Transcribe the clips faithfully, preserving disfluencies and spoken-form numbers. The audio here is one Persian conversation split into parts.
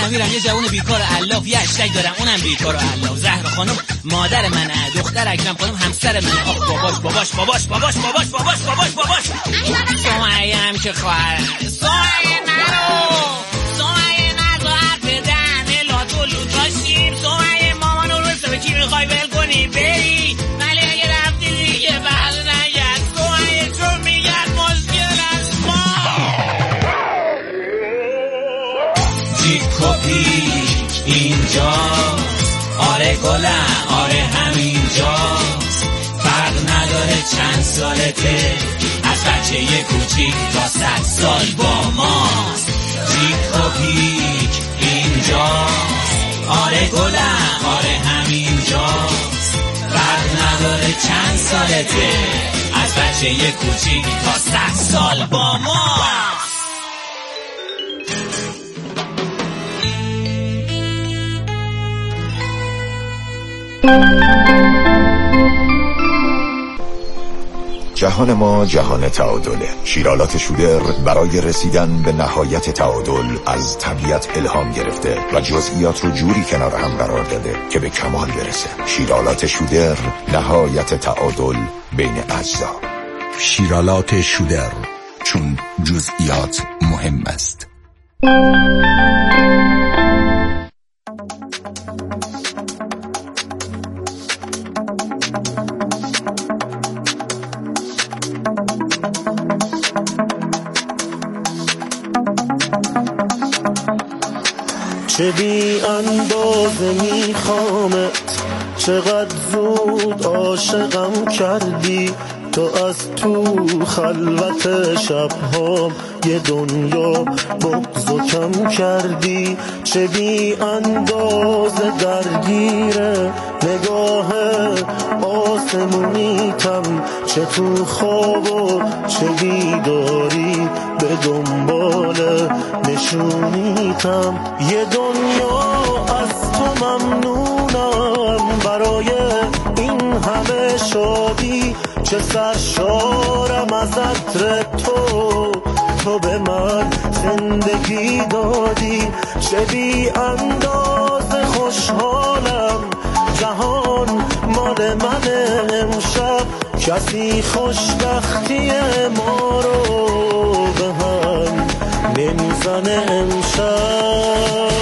امیرم یه جوون بیکار الاف، یه اشتگ دارم اونم بیکار الاف. زهرا خانم مادر منه، دختر اکرم خانم همسر منه. آخ باباش باباش باباش باباش باباش باباش باباش باباش سومایه هم که خواهرم. سومایه نرو سومایه نرو حرف دهنه لاتو لوتاشیم. سومایه مامان رو رسه به کی میخوای بل کنی بری، ولی اگه رفتی دیگه بر نگرد. سومایه چون میگرد مشکل از ما. جیب کپیک اینجاست، آره گلم آره همینجاست. فرق نداره چند سالته، از بچه یه کوچیک تا صد سال با ماست. جیب کپیک اینجاست، آره گلم آره همینجاست. فرق نداره چند سالته، از بچه یه کوچیک تا صد سال با ماست. جهان ما جهان تعادله. شیرالات شودر برای رسیدن به نهایت تعادل از طبیعت الهام گرفته و جزئیات رو جوری کنار هم قرار داده که به کمال برسه. شیرالات شودر، نهایت تعادل بین اجزا. شیرالات شودر، چون جزئیات مهم است. چه بی اندازه میخوامت، چقدر زود عاشقم کردی. تو از تو خلوت شبهام یه دنیا بغض و کم کردی. چه بی اندازه درگیره نگاه آسمونیتم، چه تو خواب و چه بیداری به دنبال نشونیتم. یه دنیا از تو ممنونم برای این همه شادی. چه سرشارم از عطر تو، تو به من زندگی دادی. چه بی اندازه خوشحالم، جهان مال من امشب. کسی خوشبختی ما رو به هم نمیزنه امشب.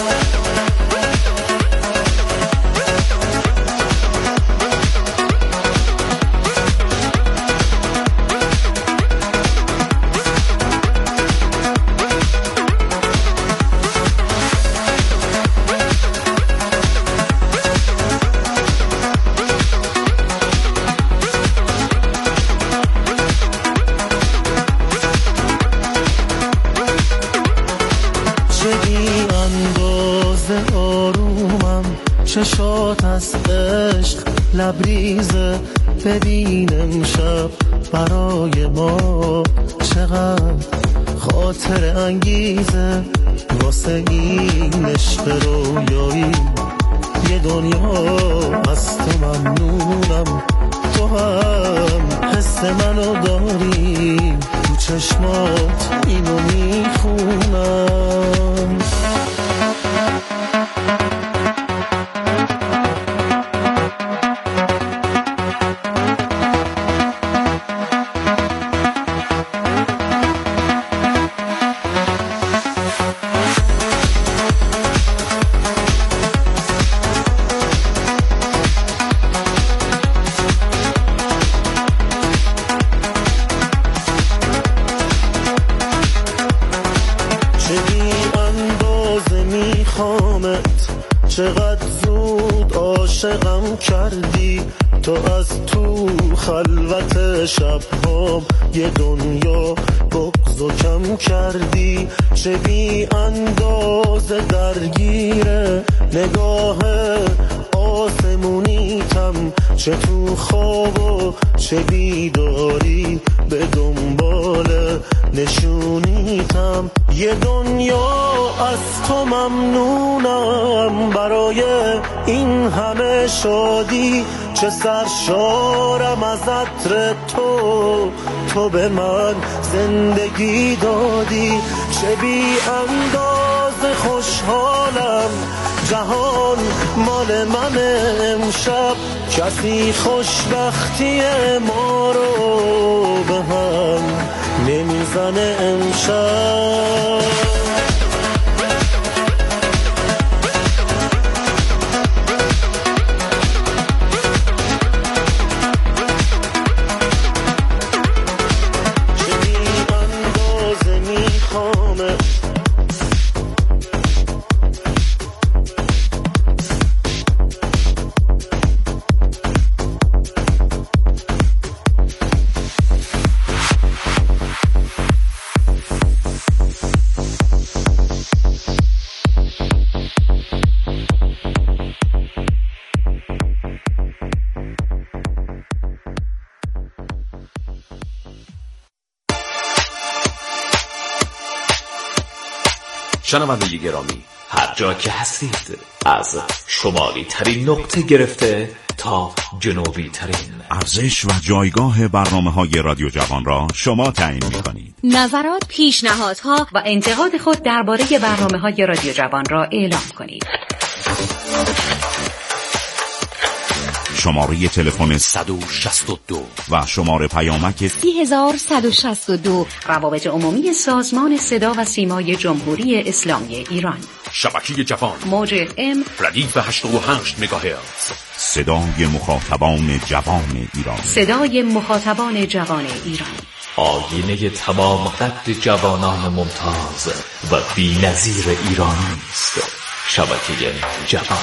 چشات از عشق لبریزه، ببین امشب برای ما چقدر خاطر انگیزه. واسه این عشق رویایی یه دنیا از تو ممنونم. تو هم حس منو داری، تو چشمات اینو میخونم. چقدر زود عاشقم کردی. تو از تو خلوت شبهام یه دنیا بغض و کم کردی. چه بی اندازه درگیره نگاه آسمونیتم، چه تو خواب و چه بیداری به دنبال نشونیتم. یه دنیا از تو ممنونم برای این همه شادی، چه سرشارم از عطر تو، تو به من زندگی دادی. چه بی انداز خوشحالم، جهان مال من امشب، کسی خوشبختی ما رو به هم نمیزنه امشب. شنونده گرامی، هر جا که هستید، از شمالی ترین نقطه گرفته تا جنوبی ترین، ارزش و جایگاه برنامه‌های رادیو جوان را شما تعیین می‌کنید. نظرات، پیشنهادها و انتقاد خود درباره برنامه‌های رادیو جوان را اعلام کنید. شماره تلفن صد و شصت و دو و شماره پیامک سی هزار صد و شصت و دو، روابط عمومی سازمان صدا و سیمای جمهوری اسلامی ایران. شبکه جوان، موج ام ردیف هشتاد و هشت مگاهرتز. صدای مخاطبان جوان ایران، صدای مخاطبان جوان ایران، آینه تمام قد جوانان ممتاز و بی‌نظیر ایرانی است. شبکه جوان.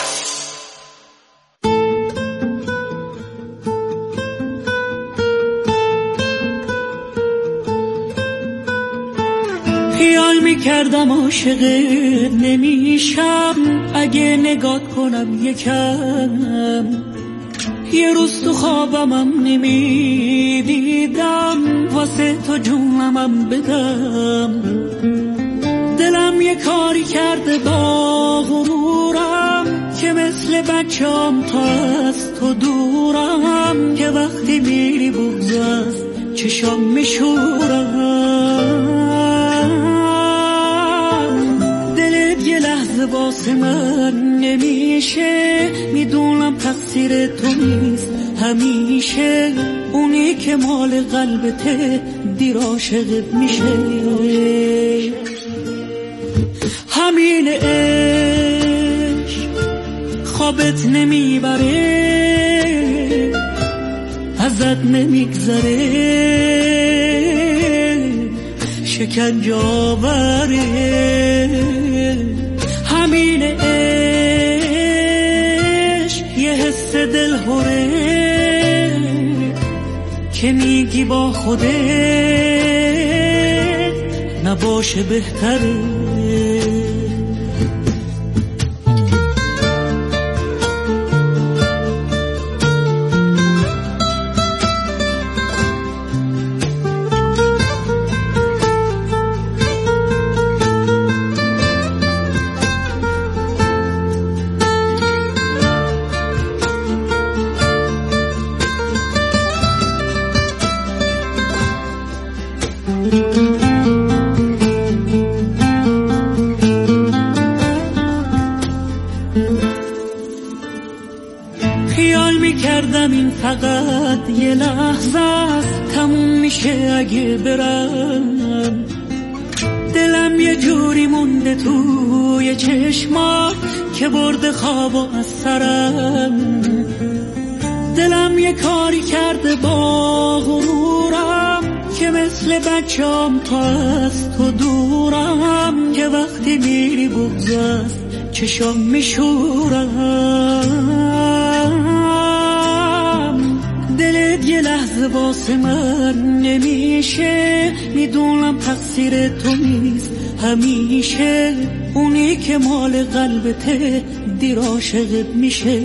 خیال میکردم عاشقت نمیشم، اگه نگات کنم یکم، یه روز تو خوابمم نمیدیدم، واسه تو جونمم بدم. دلم یه کاری کرده با غرورم، که مثل بچم تا از تو دورم، که وقتی میری بغض از چشام میشورم. واسه من نمیشه، میدونم تقصیر تو نیست همیشه، اونی که مال قلبته دیر عاشقت میشه. همین عشق خوابت نمیبره، ازت نمیگذره، شکنجه آوره. همین عشق یه حس دلهوره، که میگی با خودت نباشه بهتره. خیال میکردم این فقط یه لحظه است، تموم میشه اگه برم. دلم یه جوری مونده توی چشمات، که برده خوابو از سرم. دلم یه کاری کرده با غرورم، که مثل بچم تا از تو دورم، که وقتی میری بغض از چشام میشورم. دلت یه لحظه واسه من نمیشه، میدونم تقصیر تو نیست همیشه، اونی که مال قلبته دیر عاشقت میشه.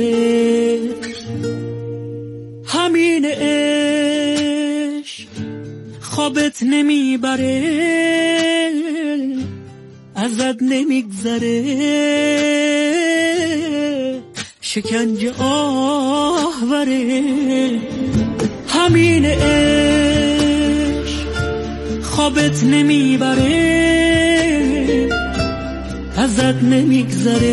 همین عشق خوابت نمیبره، ازت نمیگذره، شکنجه آهوره. همین عشق خوابت نمیبره، ازت نمیگذره،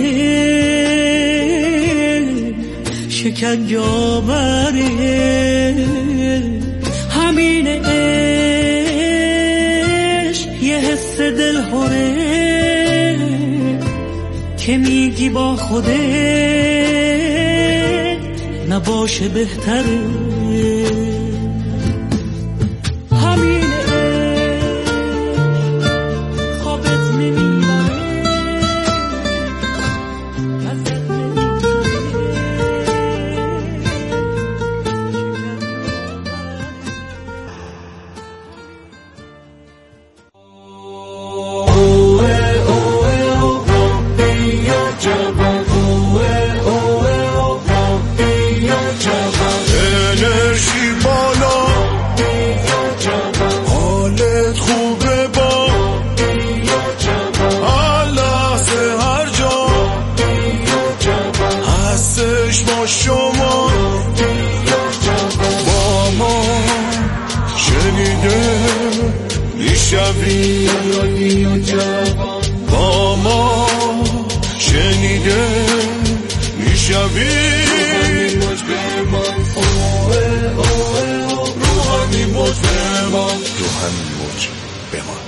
شکنجه آوره. همین عشق یه حس دلهوره که میگی با خودت نباشه بهتره. همین عشق خوابت نمیبره، ازت با ما شنیده میشوی، رو همین موج بمان، رو همین موج بمان.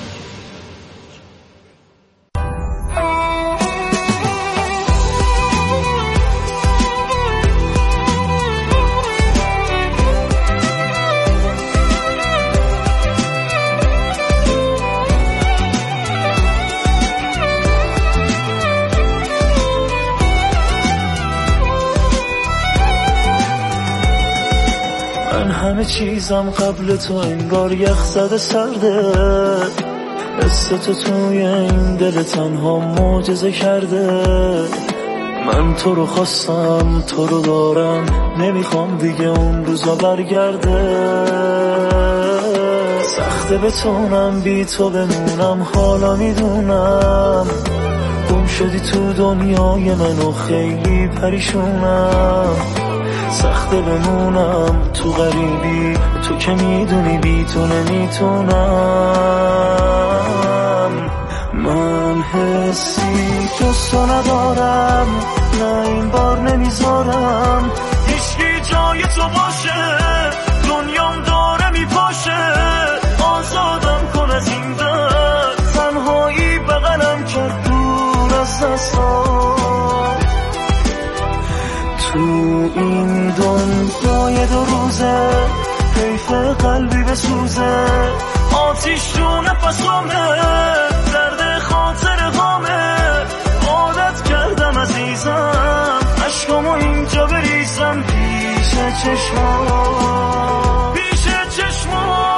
همه چیزم قبل تو انگار یخ زده سرده، قصه تو توی این دل تنها معجزه کرده. من تو رو خواستم، تو رو دارم، نمیخوام دیگه اون روزا برگرده. سخته بتونم بی تو بمونم، حالا میدونم گم شدی تو دنیای من و خیلی پریشونم. سخته بمونم تو غریبی، تو که میدونی بی تو نمیتونم. من حسی جز تو ندارم، نه این بار نمیذارم هیچکی جای تو باشه، دنیام داره میپاشه. آزادم کن از این درد، تنهایی بغلم کرد دور از دستام. تو این دنیای دو روزه حیف قلبی بسوزه، آتیش تو نفسامه، درد خاطر غامه. عادت کردم عزیزم عشقامو اینجا بریزم پیش چشمام، پیش چشمام.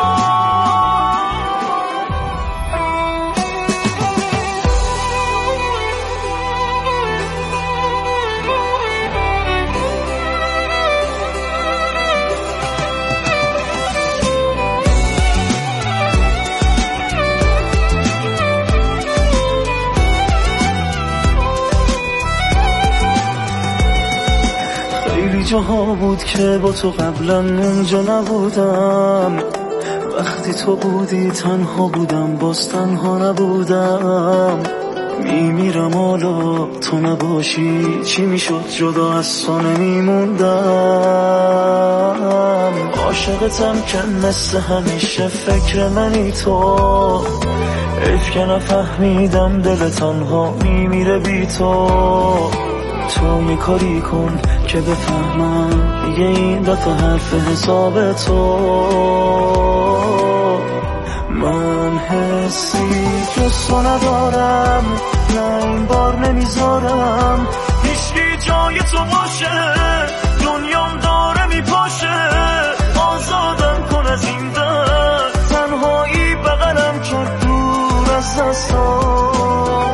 جاها بود که با تو قبلا اونجا نبودم، وقتی تو بودی تنها بودم، باز تنها نبودم. میمیرم حالا تو نباشی، چی میشد جدا از تو نمیموندم. عاشقتم که مثل همیشه فکر منی تو، حیف که نفهمیدم دل تنها میمیره بی تو. تو یه کاری کن که بفهمم دیگه این دفعه حرف حساب تو. من حسی جز تو ندارم، نه این بار نمیذارم هیچکی جای تو باشه، دنیام داره میپاشه. دستات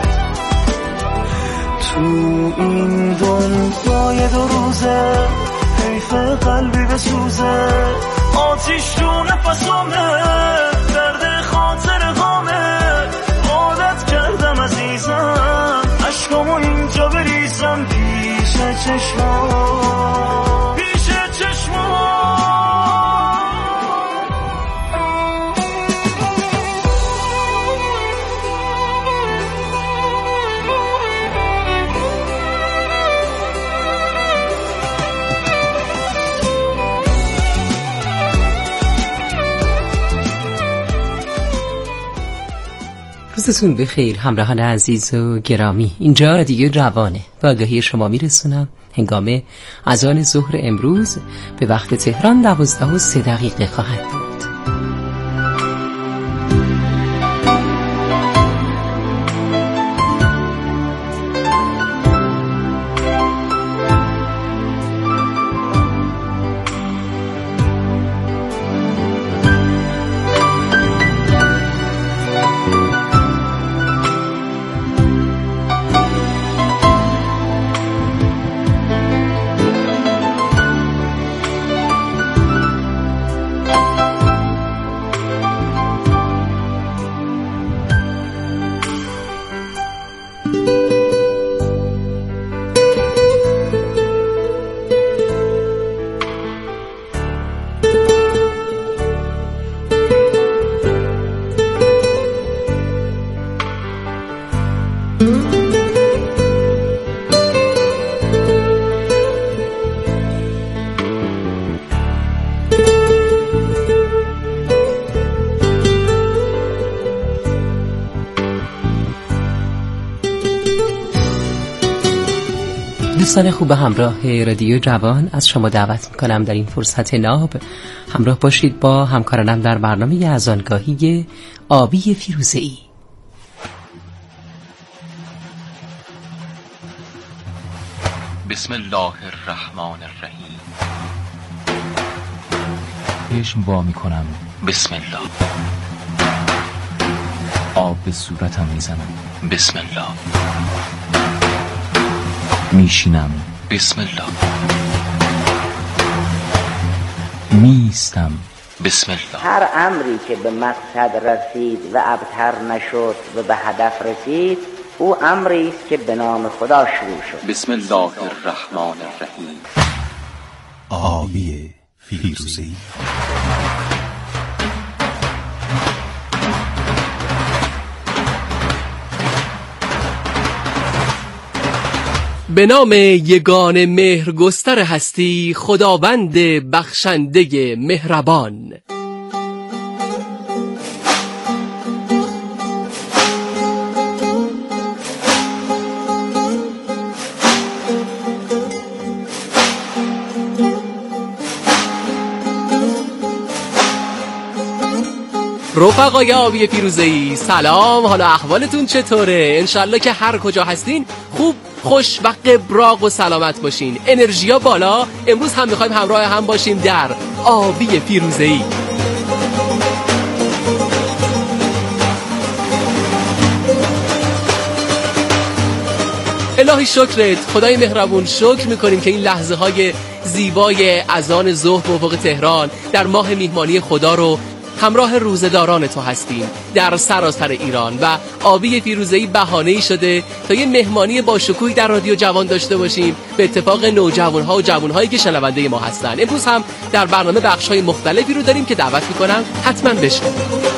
تو این دنیای دو روزه حیف قلبی بسوزه آتیش تو نفسامه درد خاطر غامه عادت کردم عزیزم عشقامو اینجا بریزم پیش چشمام پیش چشمام روزتون بخیر همراهان عزیز و گرامی. اینجا رادیو جوانه. با آگاهی شما میرسونم هنگام اذان ظهر امروز به وقت تهران دوازده و سه دقیقه خواهد بود. دوستان خوب همراه رادیو جوان از شما دعوت میکنم در این فرصت ناب همراه باشید با همکارانم در برنامه اذانگاهی آبی فیروزه‌ای. بسم الله الرحمن الرحیم. چشم وا میکنم. بسم الله. آب به صورتم میزنم. بسم الله. میشینم. بسم الله. میستم. بسم الله. هر امری که به مقصد رسید و ابتر نشد و به هدف رسید او امری است که به نام خدا شروع شد. بسم الله الرحمن الرحیم. آبی فیروزه‌ای. به نام یگان مهرگستر هستی خداوند بخشنده مهربان. رفقای آبی فیروزه‌ای سلام، حالا احوالتون چطوره؟ انشالله که هر کجا هستین خوب خوش و قبراق و سلامت باشین، انرژیا بالا. امروز هم میخوایم همراه هم باشیم در آبی فیروزه‌ای. الهی شکرت خدای مهربون، شکر میکنیم که این لحظه های زیبای اذان ظهر افق تهران در ماه میهمانی خدا رو همراه روزداران تو هستیم در سراسر ایران و آبی فیروزه‌ای بهانه‌ای شده تا یه مهمانی با شکوهی در رادیو جوان داشته باشیم به اتفاق نوجوان‌ها و جوان‌هایی که شنونده ما هستن. امروز هم در برنامه بخش‌های مختلفی رو داریم که دعوت می‌کنم حتما بشنوید.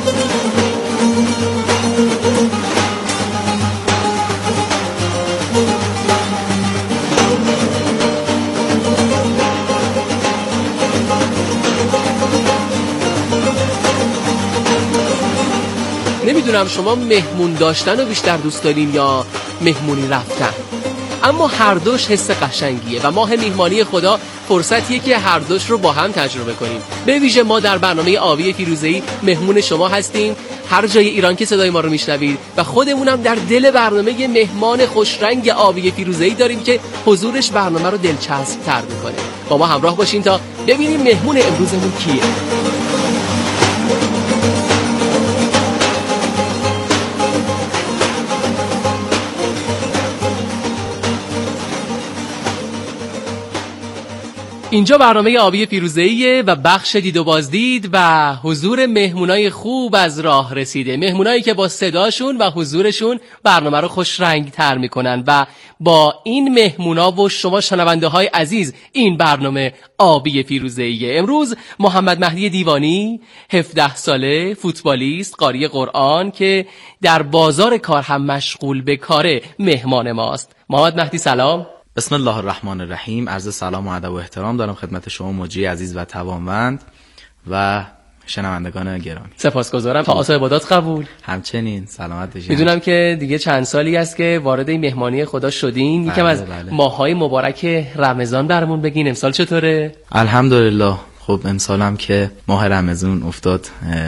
نمیدونم شما مهمون داشتن رو بیشتر دوست دارین یا مهمونی رفتن، اما هر دوش حس قشنگیه و ماه میهمانی خدا فرصتیه که هر دوش رو با هم تجربه کنیم. به ویژه ما در برنامه آبی فیروزه‌ای مهمون شما هستیم هر جای ایران که صدای ما رو میشنوید و خودمونم در دل برنامه مهمان خوشرنگ آبی فیروزه‌ای داریم که حضورش برنامه رو دلچسب تر میکنه. با ما همراه باشین تا ببینیم مهمون امروزمون کیه. اینجا برنامه آبی فیروزه‌ایه و بخش دید و بازدید و حضور مهمونای خوب از راه رسیده، مهمونایی که با صداشون و حضورشون برنامه رو خوش رنگ تر میکنن و با این مهمونا و شما شنونده های عزیز این برنامه آبی فیروزه‌ایه. امروز محمد مهدی دیوانی، هفده ساله، فوتبالیست، قاری قرآن که در بازار کار هم مشغول به کاره، مهمان ماست. محمد مهدی سلام. بسم الله الرحمن الرحیم. عرض سلام و ادب و احترام دارم خدمت شما مجری عزیز و توانمند و شنوندگان گرامی. سپاسگزارم. تا آسای عبادات قبول. همچنین سلامت باشید. میدونم که دیگه چند سالی است که وارد این مهمانی خدا شدین. یکم از بله. ماهای مبارک رمضان برامون بگین. امسال چطوره؟ الحمدلله. خب امسالم که ماه رمضان افتاد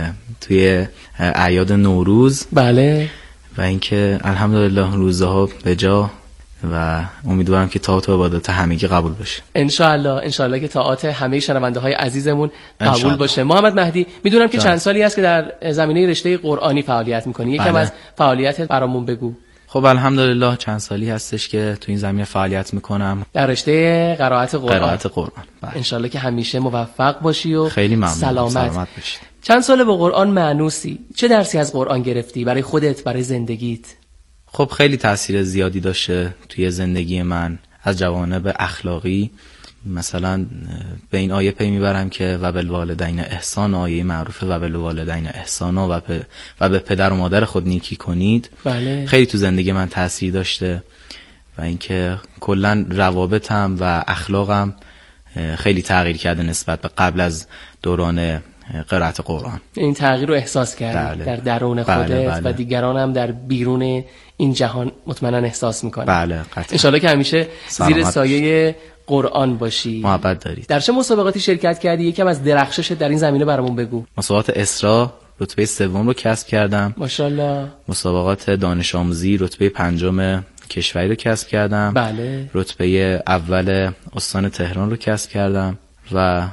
توی اعیاد نوروز. بله. و اینکه الحمدلله روزها به جا و امیدوارم که طاعات و عبادات همگی قبول بشه. ان شاء الله ان شاء الله که طاعات همه شنونده های عزیزمون قبول باشه. محمد مهدی میدونم که چند سالی است که در زمینه رشته قرآنی فعالیت میکنی. یکم بله. از فعالیتت برامون بگو. خب الحمدلله چند سالی هستش که تو این زمینه فعالیت میکنم در رشته قرائت قرآن. قرائت قرآن. بله. ان شاء الله که همیشه موفق باشی و خیلی ممنون. سلامت, سلامت باشی. چند سال با قرآن مانوسی. چه درسی از قرآن گرفتی برای خودت، برای زندگیت؟ خب خیلی تاثیر زیادی داشته توی زندگی من از جوانب اخلاقی. مثلا به این آیه پی میبرم که و بالوالدین احسان، آیه معروفه و بالوالدین احسان و, و به پدر و مادر خود نیکی کنید. بله. خیلی تو زندگی من تاثیر داشته و اینکه کلا روابطم و اخلاقم خیلی تغییر کرده نسبت به قبل از دوران قرائت قرآن. این تغییر رو احساس کردی بله. در درون خودت بله بله. و دیگران هم در بیرون این جهان مطمئنا احساس میکنن. بله قطعا. انشالله که همیشه زیر سایه قرآن باشی. محبت دارید. در چه مسابقاتی شرکت کردی؟ یکم از درخشش در این زمینه برامون بگو. مسابقات اسرا رتبه سوم رو کسب کردم. ماشاءالله. مسابقات دانش آموزی رتبه پنجم کشوری رو کسب کردم. بله. رتبه اول استان تهران رو کسب کردم و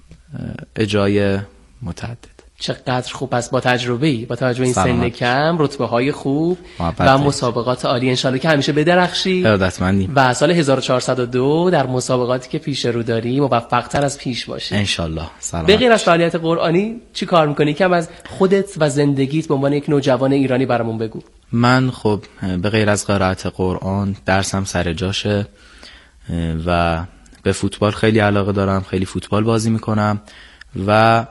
اجرای متعدد. چقدر خوب است. با تجربه‌ای، با توجه این سن کم، رتبه های خوب و مسابقات عالی. انشالله که همیشه بدرخشی. ارادتمندیم. و سال هزار و چهارصد و دو در مسابقاتی که پیش رو داری موفق تر از پیش باشی انشالله. سلامت. به غیر از فعالیت قرآنی چی کار میکنی؟ کم از خودت و زندگیت به عنوان یک نوجوان ایرانی برامون بگو. من خب به غیر از قرائت قرآن درسم سر جاشه و به فوتبال خیلی علاقه دارم. خیلی فوتبال بازی میکنم و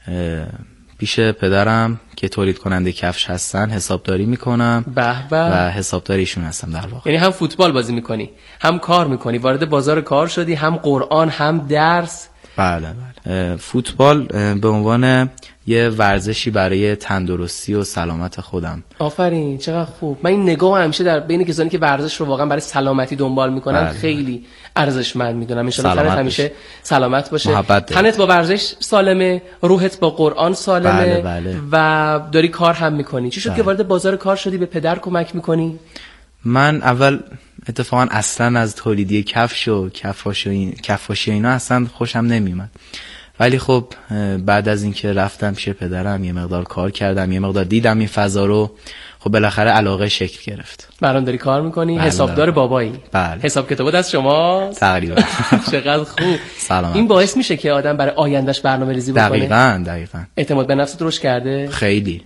پیش پدرم که تولید کننده کفش هستن حسابداری میکنم. به به. و حسابدار ایشون هستم در واقع. یعنی هم فوتبال بازی میکنی، هم کار میکنی، وارد بازار کار شدی، هم قرآن، هم درس. بله بله. فوتبال به عنوان یه ورزشی برای تندرستی و سلامت خودم. آفرین، چقدر خوب. من این نگاه همیشه در بین کسانی که ورزش رو واقعا برای سلامتی دنبال میکنن بله. خیلی ارزشمند میدونم. ان شاء الله همیشه سلامت باشه. تنت با ورزش سالمه، روحت با قرآن سالمه. بله بله. و داری کار هم میکنی. چی شد بله. که وارد بازار کار شدی؟ به پدر کمک میکنی؟ من اول اتفاقا اصلا از تولیدی کفش و کفاشی این کفاشی اینا اصلا خوشم نمیومد. ولی خب بعد از اینکه رفتم پیش پدرم یه مقدار کار کردم، یه مقدار دیدم این فضا رو، خب بالاخره علاقه شکل گرفت. برام داری کار میکنی؟ بله. حسابدار بابایی. بله. حساب کتابت از شما تقریبا. چقدر خوب. سلامت. این باعث میشه که آدم برای آیندهش برنامه‌ریزی بکنه. دقیقاً دقیقاً. اعتماد به نفست رشد کرده؟ خیلی.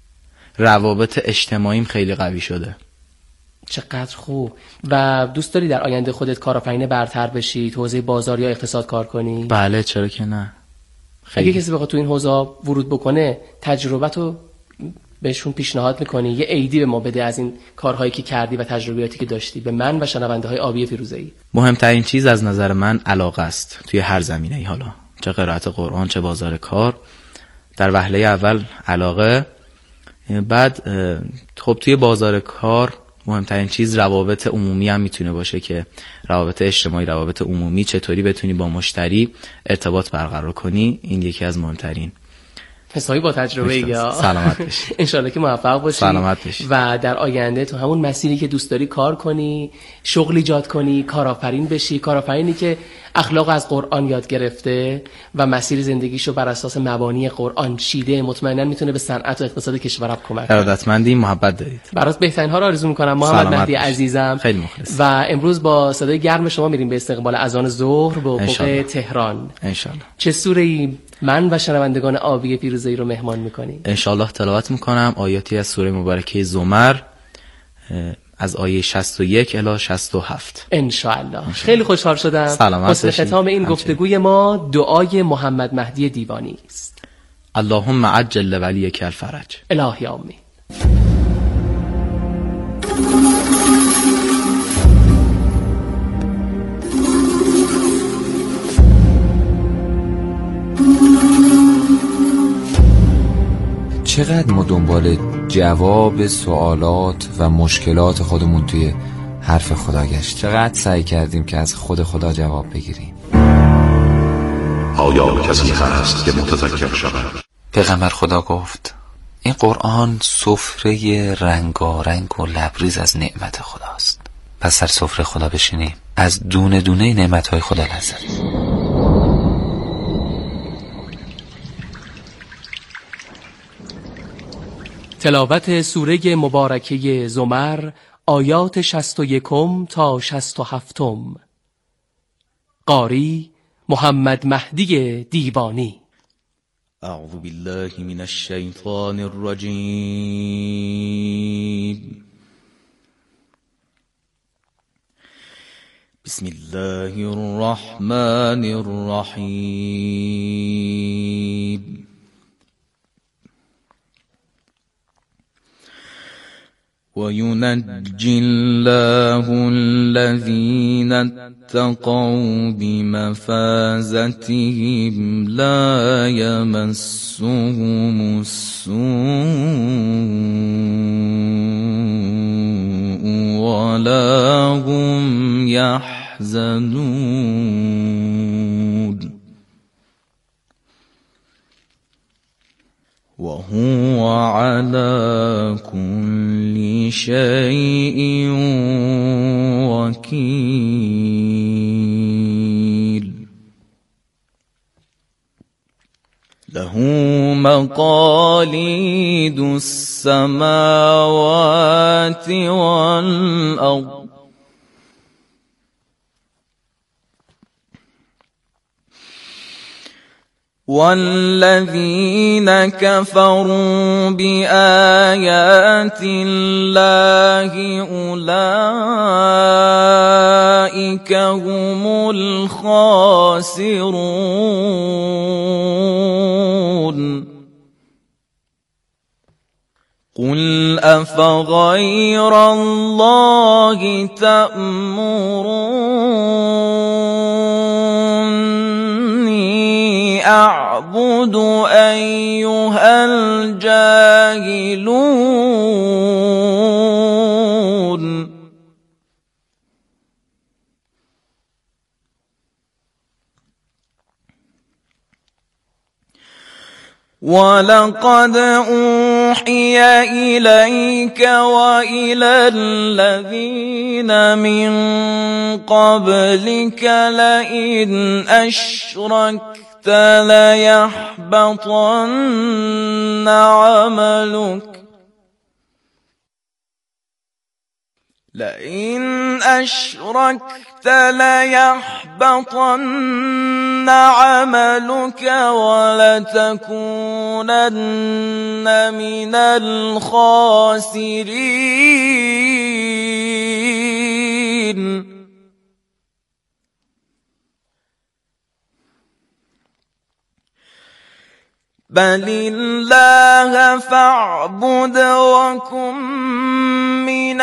روابط اجتماعیم خیلی قوی شده. چقدر خوب. و دوست داری در آینده خودت کارآفرین برتر بشی، تو حوزه بازار یا اقتصاد کار کنی؟ بله چرا که نه. خیلی. اگه کسی بخواد تو این حوزه ورود بکنه، تجربتو بهشون پیشنهاد میکنی؟ یه ایدی به ما بده از این کارهایی که کردی و تجربیاتی که داشتی به من و شنونده های آبی فیروزه‌ای. مهمترین چیز از نظر من علاقه است توی هر زمینه‌ای، حالا چه قرائت قرآن چه بازار کار. در وهله اول علاقه، بعد خب توی بازار کار مهمترین چیز روابط عمومی هم میتونه باشه که روابط اجتماعی، روابط عمومی، چطوری بتونی با مشتری ارتباط برقرار کنی. این یکی از مهمترین حسابی با تجربه یا سلامت باشی. انشالله که موفق باشی سلامت باشی و در آینده تو همون مسیری که دوست داری کار کنی، شغل ایجاد کنی، کارآفرین بشی، کارآفرینی که اخلاق از قرآن یاد گرفته و مسیر زندگیشو بر اساس مبانی قرآن چیده، مطمئنا میتونه به صنعت و اقتصاد کشور کمک کنه. ارادتمندی، محبت دارید. برات بهترین ها رو آرزو میکنم محمد مهدی عزیزم. خیلی مخلص. و امروز با صدای گرم شما میریم به استقبال اذان ظهر به افق تهران. انشالله. چه سوره‌ای من و شنوندگان آبی فیروزه‌ای رو مهمان میکنی؟ انشالله تلاوت میکنم آیاتی از سوره مبارکه زمر از آیه شصت و یک الی شصت و هفت. انشالله. خیلی خوشحال شدم. سلامت باشید. ختام این گفتگوی ما دعای محمد مهدی دیوانی است. اللهم عجل ولیک الفرج. الهی آمین. چقدر ما دنبال جواب سوالات و مشکلات خودمون توی حرف خدا گشت، چقدر سعی کردیم که از خود خدا جواب بگیریم. آیا کسی هست که متذکر شود؟ پیغمبر خدا گفت این قرآن سفره رنگارنگ و لبریز از نعمت خداست، پس سر سفره خدا بشینیم از دونه دونه نعمتهای خدا لذت. تلاوت سوره مبارکه زمر آیات شصت و یکم تا شصت و هفتم. قاری محمد مهدی دیوانی. اعوذ بالله من الشیطان الرجیم. بسم الله الرحمن الرحیم. وَيُنَجِّي اللَّهُ الَّذِينَ اتَّقَوْا بِمَفَازَتِهِمْ لَا يَمَسُّهُمُ السُّوءُ وَلَا هُمْ يَحْزَنُونَ وَهُوَ عَلَى كُلِّ شَيْءٍ وَكِيلٌ لَهُ مَقَالِيدُ السَّمَاوَاتِ وَالْأَرْضِ وَالَّذِينَ كَفَرُوا بِآيَاتِ اللَّهِ أُولَئِكَ هُمُ الْخَاسِرُونَ قُلْ أَفَغَيْرَ اللَّهِ تَأْمُرُونِّي أَعْبُدُ أَيُّهَا الْجَاهِلُونَ وَلَقَدْ أُوحِيَ إِلَيْكَ وَإِلَى الَّذِينَ مِن قَبْلِكَ لَئِنْ أَشْرَكْتَ لَيَحْبَطَنَّ عَمَلُكَ لئن أشركت ليحبطن عملك ولتكونن من الخاسرين بل الله فاعبد وكن من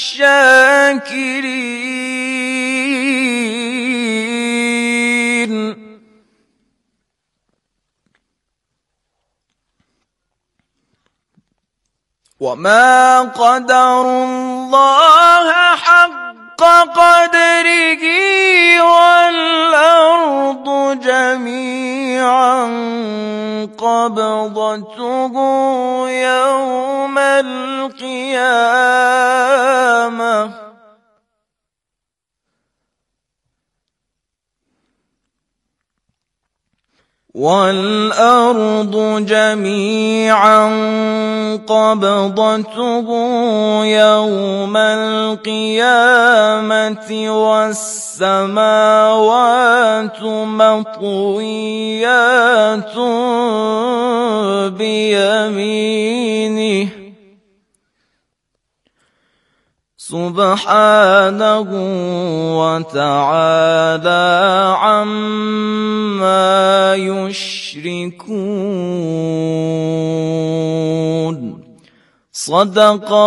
الشاكرين وما قدروا الله حق قدره والأرض جميعا قبضته يوم القيامة والأرض جميعا قبضته يوم القيامة والسماوات مطويات بيمينه سبحانه وتعالى عما يشركون. صدق